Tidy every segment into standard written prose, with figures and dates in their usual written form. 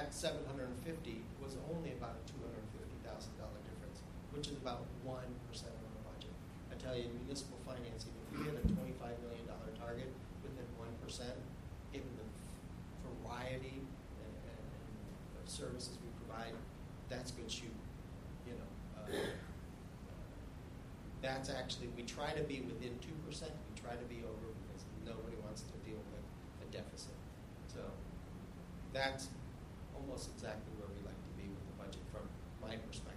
that 750 was only about a $250,000 difference, which is about 1% of our budget. I tell you, in municipal financing, if we hit a $25 million target within 1%, given the variety of services we provide, that's good shooting. That's actually, we try to be within 2%, we try to be over because nobody wants to deal with a deficit. So that's almost exactly where we like to be with the budget from my perspective.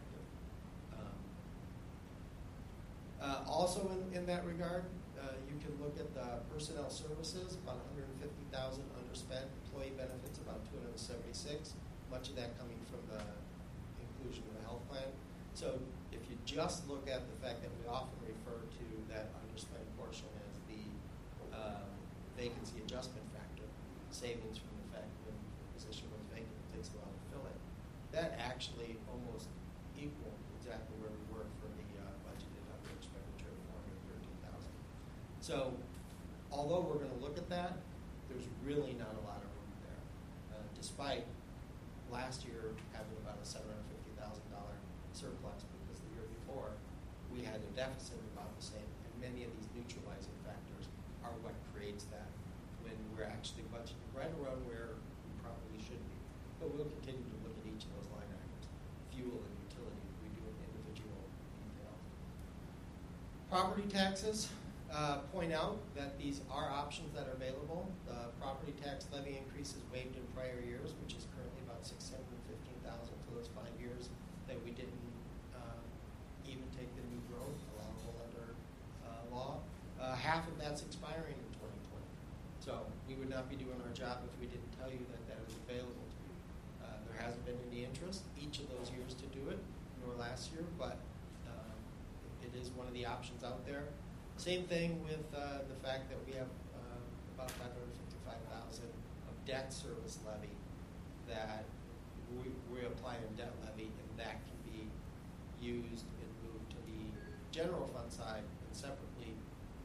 Also in that regard, you can look at the personnel services, about $150,000 underspent, employee benefits about $276,000, much of that coming from the inclusion of the health plan. So if you just look at the fact that we often refer to that underspent portion as the vacancy adjustment factor, savings from the fact when the position was vacant, it takes a while to fill it, that actually almost equaled exactly where we were for the budgeted under expenditure of $413,000. So although we're going to look at that, there's really not a lot of room there, despite last year having about a $750,000 surplus, because the year before we had a deficit of about the same, and many of these neutralizing factors are what creates that when we're actually budgeting right around where we probably should be. But we'll continue to look at each of those line items, fuel and utility, we do in individual detail. Property taxes, point out that these are options that are available. The property tax levy increase is waived in prior years, which is currently about $615,000 for those 5 years that we didn't even take the new growth allowable under law. Half of that's expiring in 2020. So we would not be doing our job if we didn't tell you that that is available to you. There hasn't been any interest each of those years to do it, nor last year, but it is one of the options out there. Same thing with the fact that we have about $555,000 of debt service levy that we apply in debt levy, and that can be used and moved to the general fund side and separately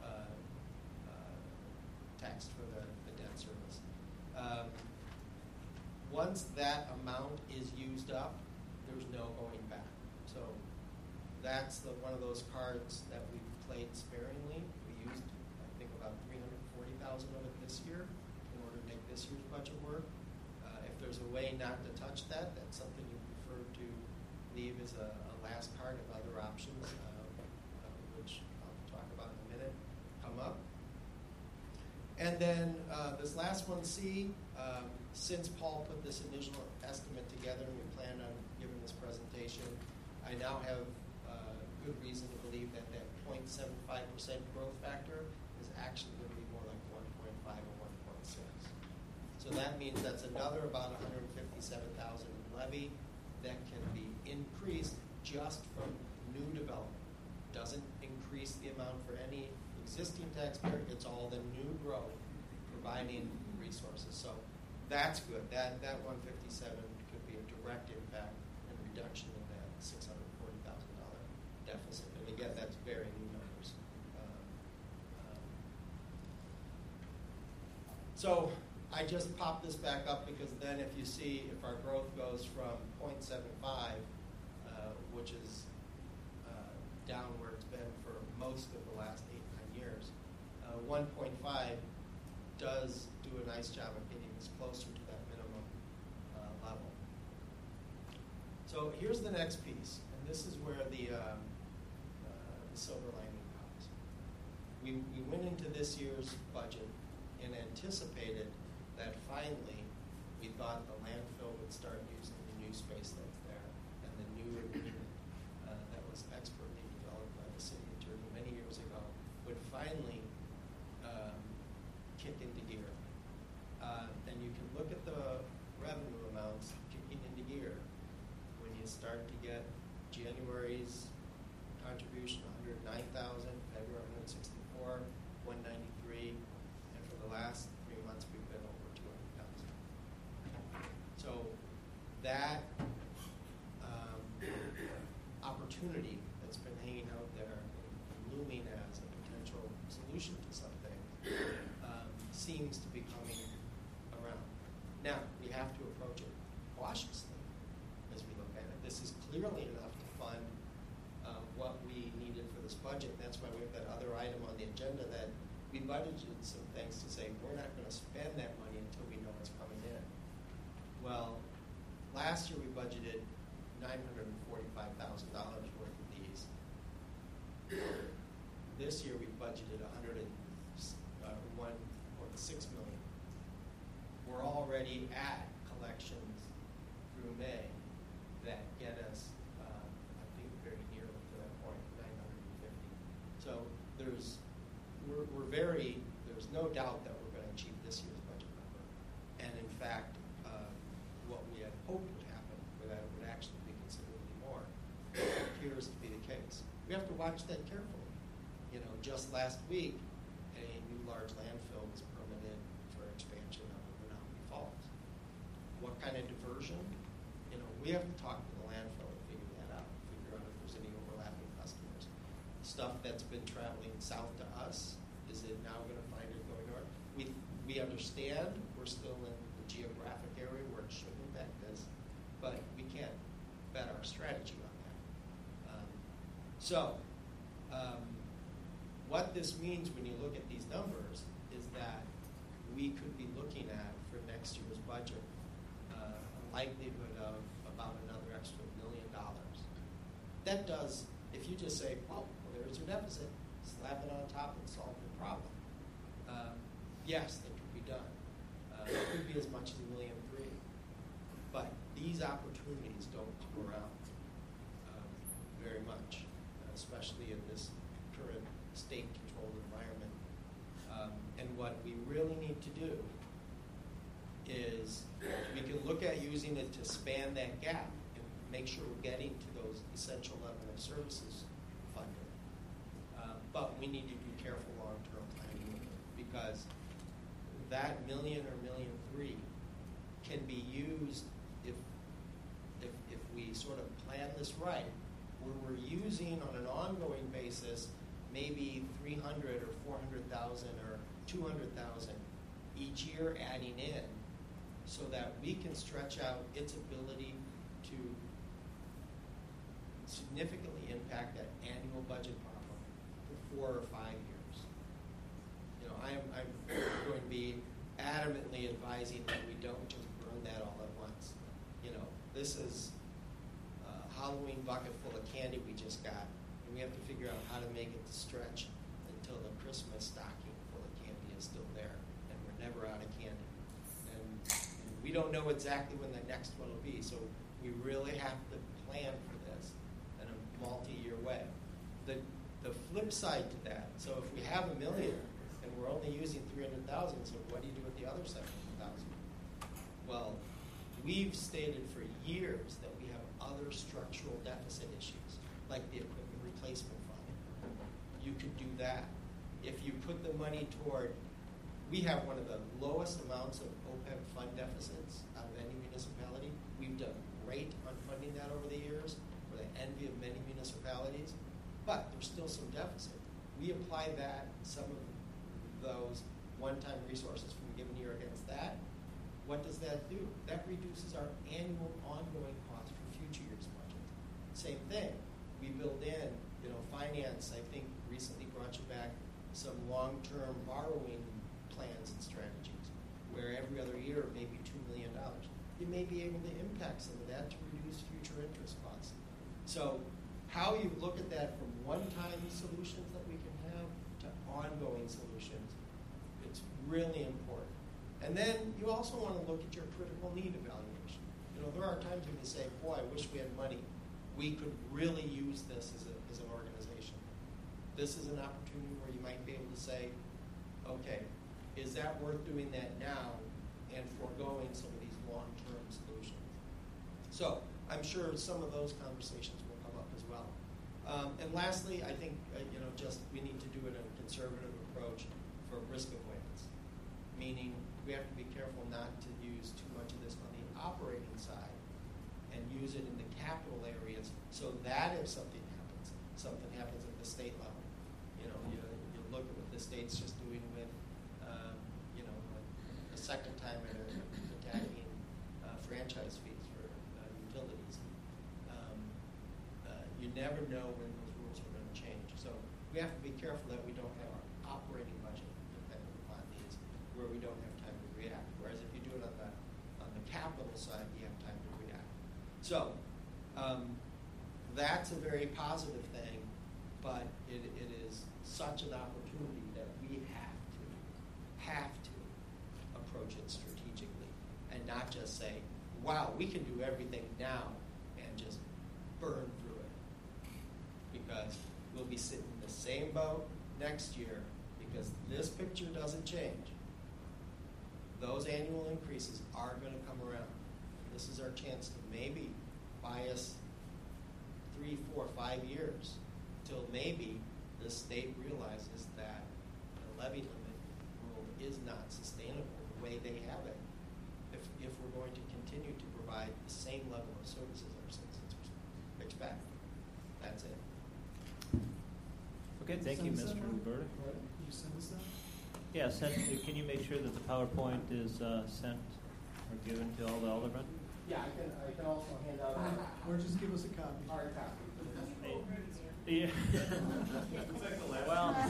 taxed for the debt service. Once that amount is used up, there's no going back. So that's one of those cards that we've played sparingly. We used, I think, about $340,000 of it this year in order to make this year's budget work. If there's a way not to touch that, that's something you prefer to leave as a last card if other options, which I'll talk about in a minute, come up. And then this last one, C, since Paul put this initial estimate together and we planned on giving this presentation, I now have good reason to believe that that 0.75% growth factor is actually going to be more like 1.5 or 1.6. So that means that's another about $157,000 in levy that can be increased just from new development. Doesn't increase the amount for any existing taxpayer. It's all the new growth providing resources. So that's good. That 157 could be a direct impact and reduction in that $640,000 deficit. And again, that's very new numbers. So I just popped this back up because then if you see if our growth goes from 0.75, which is down where it's been for most of the last 8-9 years, 1.5 does do a nice job of getting us closer to that minimum level. So here's the next piece, and this is where the silver lining comes. We went into this year's budget and anticipated that finally we thought the landfill would start using the new space that's there and the new agreement that was expertly developed by the city attorney many years ago would finally kick into gear. And you can look at the revenue amounts kicking into gear when you start to get January's contribution, $109,000, February $164,000, $193,000, and for the last 3 months we've been over $200,000. So that opportunity that's been hanging out there and looming as a potential solution to something seems to be coming around. Now, we have to approach it cautiously as we look at it. This is clearly enough to fund what we needed for this budget. And that's why we have that other item on the agenda that we budgeted some things to say we're not going to spend that money until we know it's coming in. Well, last year we budgeted $945,000 worth of these. This year we budgeted $101.6 million. We're already at collections through May that get us, I think, very nearly to that point, 950. So there's no doubt that we're going to achieve this year's budget number. And in fact, what we had hoped would happen, that it would actually be considerably more, appears to be the case. We have to watch that carefully. Just last week, a new large landfill was permitted for expansion of Menominee Falls. What kind of diversion? We have to talk to the landfill and figure that out, figure out if there's any overlapping customers. Stuff that's been traveling south to us, is it now going to find it going north? We understand we're still in the geographic area where it should impact this, but we can't bet our strategy on that. What this means when you look at these numbers is that we could be looking at, for next year's budget, a likelihood of about another extra $1 million. That does, if you just say, well, there's your deficit, slap it on top and solve the problem. Yes, that could be done. It could be as much as $1.3 million. But these opportunities don't come around very much, especially in this current state-controlled environment. And what we really need to do is we can look at using it to span that gap and make sure we're getting to those essential level of services funding. But we need to be careful long-term planning with it, because that $1 million or $1.3 million can be used if we sort of plan this right, where we're using on an ongoing basis maybe 300 or 400,000 or 200,000 each year adding in, so that we can stretch out its ability to significantly impact that annual budget problem for 4 or 5 years. I'm going to be adamantly advising that we don't just burn that all at once. This is a Halloween bucket full of candy we just got, and we have to figure out how to make it stretch until the Christmas stocking full of candy is still there, and we're never out of candy. And we don't know exactly when the next one will be, so we really have to plan for this in a multi-year way. The flip side to that, so if we have $1 million and we're only using 300,000, so what do you do with the other 700,000? Well, we've stated for years that we have other structural deficit issues, like the equipment replacement fund. You could do that. If you put the money toward, we have one of the lowest amounts of OPEB fund deficits out of any municipality. We've done great on funding that over the years. We're the envy of many municipalities, but there's still some deficit. We apply that, some of those one-time resources from a given year against that. What does that do? That reduces our annual ongoing cost for future years' budget. Same thing. We build in, finance, I think, recently brought you back some long-term borrowing plans and strategies, where every other year, maybe $2 million. You may be able to impact some of that to reduce future interest costs. So how you look at that from one-time solutions that we can have to ongoing solutions, it's really important. And then you also want to look at your critical need evaluation. There are times when you say, boy, I wish we had money. We could really use this as an organization. This is an opportunity where you might be able to say, okay, is that worth doing that now and foregoing some of these long-term solutions? So I'm sure some of those conversations will come up as well. And lastly, I think just we need to do it in a conservative approach for risk avoidance, meaning we have to be careful not to use too much of this on the operating side and use it in the capital areas, so that if something happens at the state level. You look at what the state's just doing with, a second time attacking franchise fees for You never know when those rules are going to change. So we have to be careful that we don't have our operating budget dependent upon these, where we don't have time to react. Whereas if you do it on the capital side, you have time to react. So that's a very positive thing, but it is such an opportunity that we have to approach it strategically and not just say, wow, we can do everything now and just burn through it. Because we'll be sitting in the same boat next year because this picture doesn't change. Those annual increases are going to come around. This is our chance to maybe buy us 3, 4, 5 years till maybe the state realizes that the levy limit rule is not sustainable the way they have it if we're going to continue to provide the same level of services our citizens expect. That's it. Okay, thank you, Mr. Roberta. Did you send us that? Yeah, can you make sure that the PowerPoint is sent or given to all the aldermen? Yeah, I can also hand out Or just give us a copy. hard copy. Yeah. Well,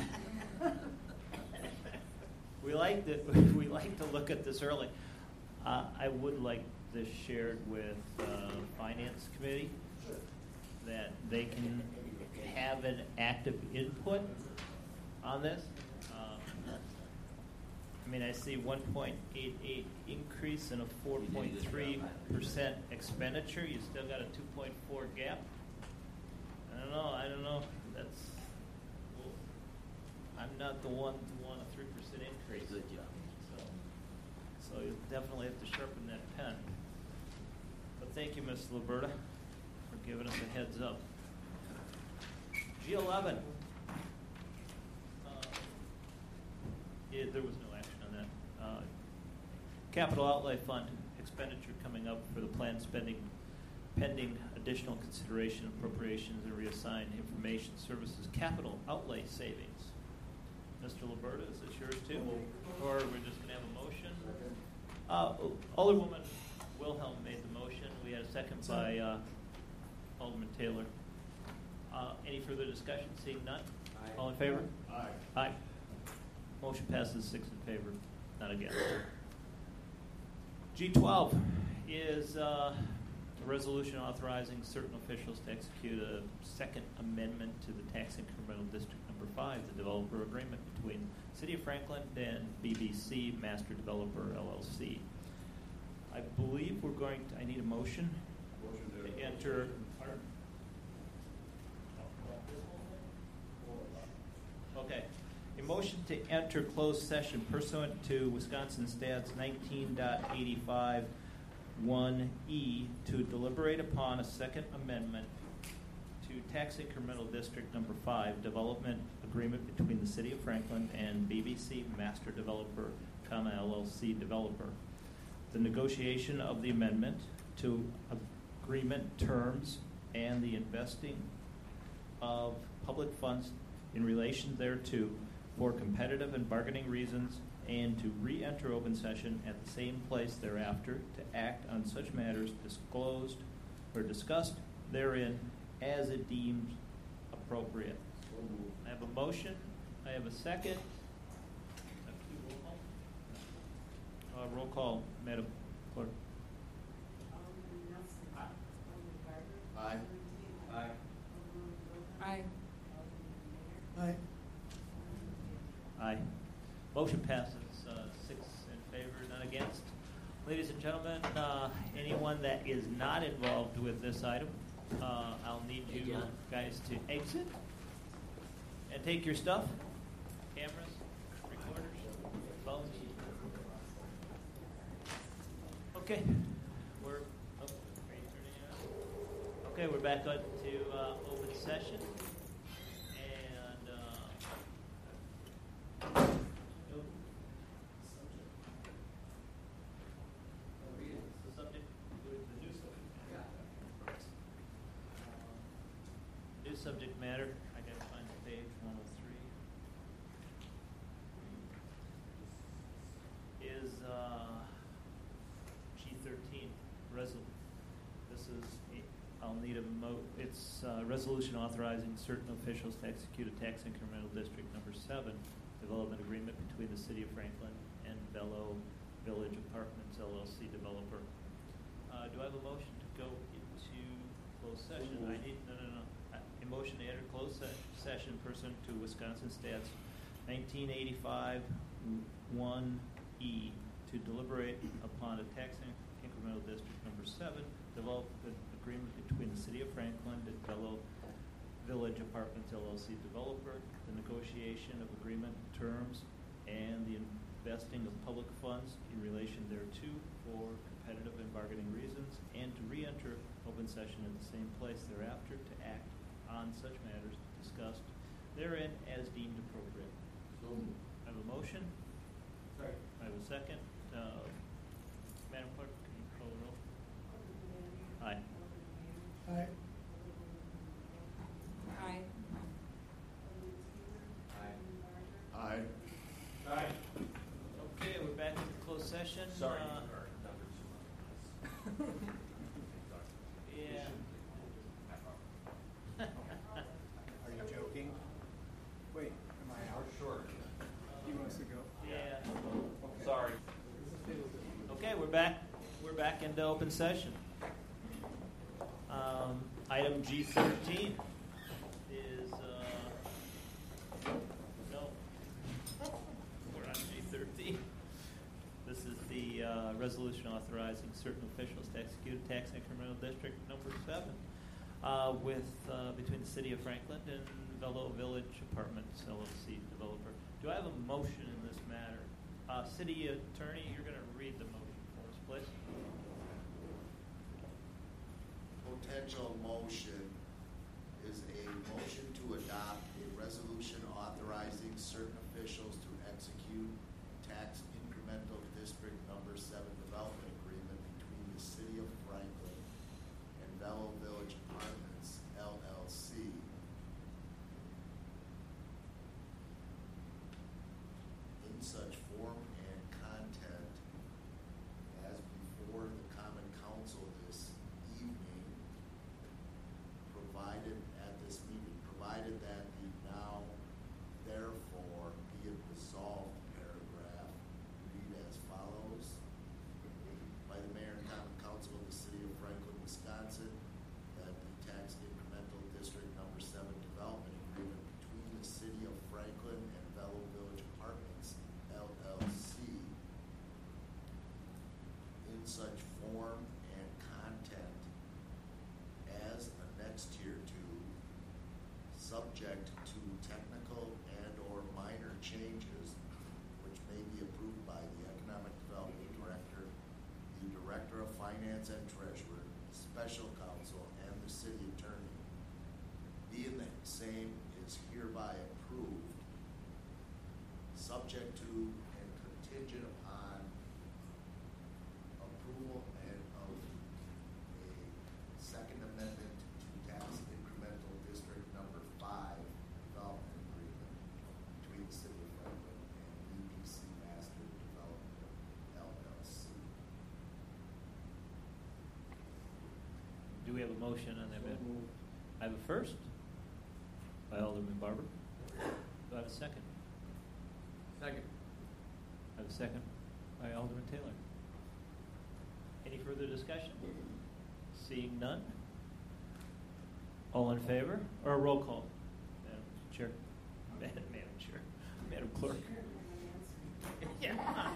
we like to look at this early. I would like this shared with Finance Committee, that they can have an active input on this. I mean, I see 1.88 increase and a 4.3% expenditure. You still got a 2.4 gap. I don't know. I'm not the one to want a 3% increase. Good job. So you definitely have to sharpen that pen. But thank you, Ms. Liberta, for giving us a heads up. G11. There was no action on that. Capital Outlay Fund expenditure coming up for the planned spending pending additional consideration, appropriations, and reassigned information services capital outlay savings. Mr. Liberta, is this yours too? Or we're just going to have a motion? Alderwoman Wilhelm made the motion. We had a second by Alderman Taylor. Any further discussion? Seeing none? Aye. All in favor? Aye. Aye. Motion passes 6 in favor, not against. G12 is a resolution authorizing certain officials to execute a second amendment to the Tax Incremental District Number 5, the developer agreement between City of Franklin and BBC Master Developer LLC. I believe we're going to, I need a motion to enter. Okay. A motion to enter closed session pursuant to Wisconsin Stats 19.85 1E to deliberate upon a second amendment to Tax Incremental District Number 5 development agreement between the City of Franklin and BBC Master Developer, LLC developer. The negotiation of the amendment to agreement terms and the investing of public funds in relation thereto for competitive and bargaining reasons, and to re-enter open session at the same place thereafter to act on such matters disclosed or discussed therein as it deems appropriate. I have a motion. I have a second. Roll call, Madam Clerk. Aye. Aye. Aye. Aye. Aye. Motion passes 6 in favor, none against. Ladies and gentlemen, anyone that is not involved with this item, I'll need you guys to exit and take your stuff, cameras, recorders, phones. Okay. We're back on to open session. Subject matter, I gotta find the page 103, is G13 resolution. This is I'll need it's a resolution authorizing certain officials to execute a tax incremental district number 7 development agreement between the City of Franklin and Bello Village Apartments LLC developer. Do I have a motion to go into closed session? No. A motion to enter closed session pursuant to Wisconsin Stats 1985 1E to deliberate upon a tax incremental district number 7 development agreement between the City of Franklin and Bello Village Apartments LLC developer, the negotiation of agreement terms, and the investing of public funds in relation thereto for competitive and bargaining reasons, and to re-enter open session at the same place thereafter to act on such matters discussed therein as deemed appropriate. So I have a motion. Sorry. I have a second. Madam Clerk, can you call the roll? Aye. Aye. Aye. Aye. Aye. Okay, we're back in closed session. Sorry. Yeah. Are you joking? Wait, am I out? Short. He wants to go. Yeah. Okay. Sorry. Okay, we're back. We're back into open session. Item G13 is no. We're on G13. This is the resolution authorizing certain officials to execute a tax incremental district number 7 between the City of Franklin and Bello Village Apartments LLC developer. Do I have a motion in this matter? City Attorney, you're going to read the motion for us, please. Potential motion is a motion to adopt a resolution authorizing certain officials to execute tax incremental district number 7 development agreement between the City of Franklin and Bello Village Apartments LLC. In such form and content as before the Common Council this evening, provided at this meeting, provided that the now therefore be it resolved paragraph read as follows. By the Mayor and Common Council of the City of Franklin, Wisconsin, that the tax incremental district number 7 development agreement between the City of Franklin and Bello Village Apartments LLC in such form and content as annexed hereto, subject to technical and or minor changes which may be approved by the Economic Development Director, the Director of Finance and Treasurer, Special Counsel, and the City Attorney. Being the same is hereby approved, subject to and contingent upon approval and of a second amendment to tax incremental district number 5 development agreement between the City of Franklin and EPC Master Development LLC. Do we have a motion on that? I have a first by Alderman Barber. Do I have a second? Second. I have a second by Alderman Taylor. Any further discussion? Seeing none. All in favor? Or a roll call? Madam Chair. Madam Chair. Madam Clerk. Yeah.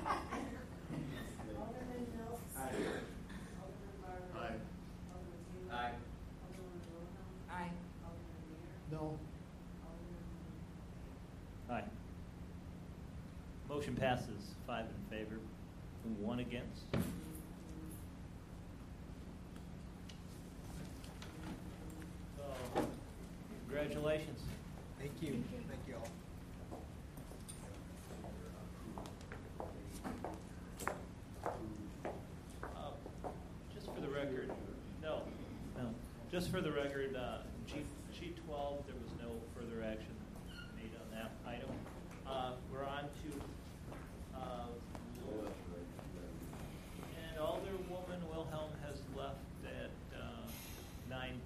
Alderman Mills. Aye. Alderman Barber. Aye. Alderman Taylor. Aye. Alderman Wilhelm. Aye. Alderman Mayor. No. Alderman. Aye. Motion passes 5 in favor, 1 against. So, congratulations. Thank you. Thank you all. Just for the record, no. Just for the record, G12, there was no further action made on that item. We're on to, and Alderwoman Wilhelm has left at 9:10.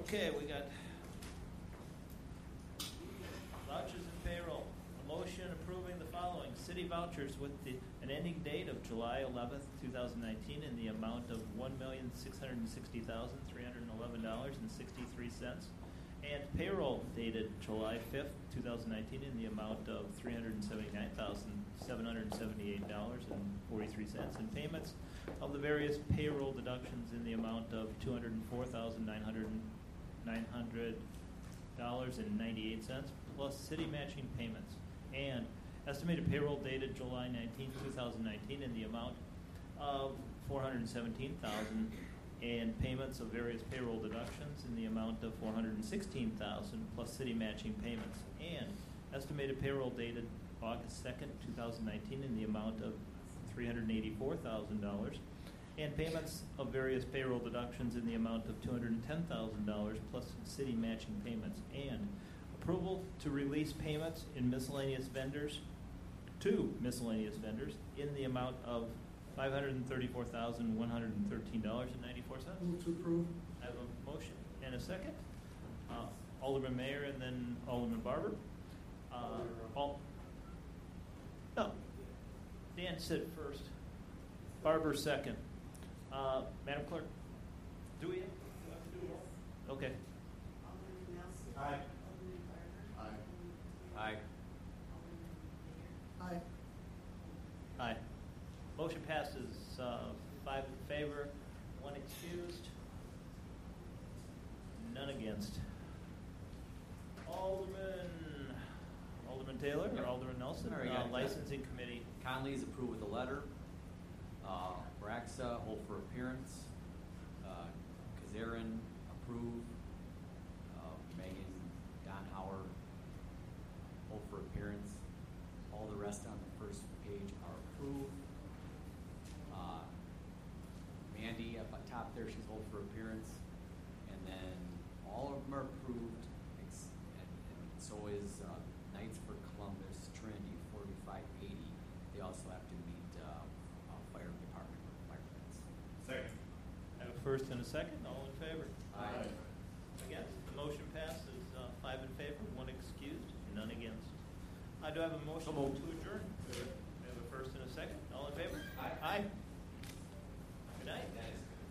Okay, we got vouchers and payroll. A motion approving the following city vouchers with an ending date of July 11th, 2019 in the amount of $1,660,311.63 and payroll dated July 5th, 2019 in the amount of $379,778.43 and payments of the various payroll deductions in the amount of $204,900.98 plus city matching payments, and estimated payroll dated July 19, 2019 in the amount of $417,000 and payments of various payroll deductions in the amount of $416,000 plus city matching payments, and estimated payroll dated August 2nd, 2019 in the amount of $384,000 and payments of various payroll deductions in the amount of $210,000 plus city matching payments, and approval to release payments in miscellaneous vendors to miscellaneous vendors in the amount of $534,113.94. Move to approve. I have a motion and a second. Alderman Mayor and then Alderman Barber. No. Dan said first. Barber second. Madam Clerk, do we have to do it all? Okay. Alderman Nelson. Aye. Alderman Barber. Aye. Aye. Alderman Mayor. Aye. Aye. Motion passes 5 in favor, 1 excused, none against. Alderman Taylor or Alderman Nelson, All right, licensing committee. Conley's approved with a letter. Braxa, hold for appearance. Kazarin, approved. Megan Donhauer, hold for appearance. All the rest on the first page are approved. Mandy up on top there, she's hold for appearance. And then all of them are approved, and so is Knights for Columbus, Trinity, 4580. They also have to meet fire department requirements. Second. I have a first and a second. All in favor? Aye. Against? The motion passes 5 in favor, 1 excused, none against. Do I have a motion So moved. to adjourn? I have a first and a second. All in favor? Aye. Aye.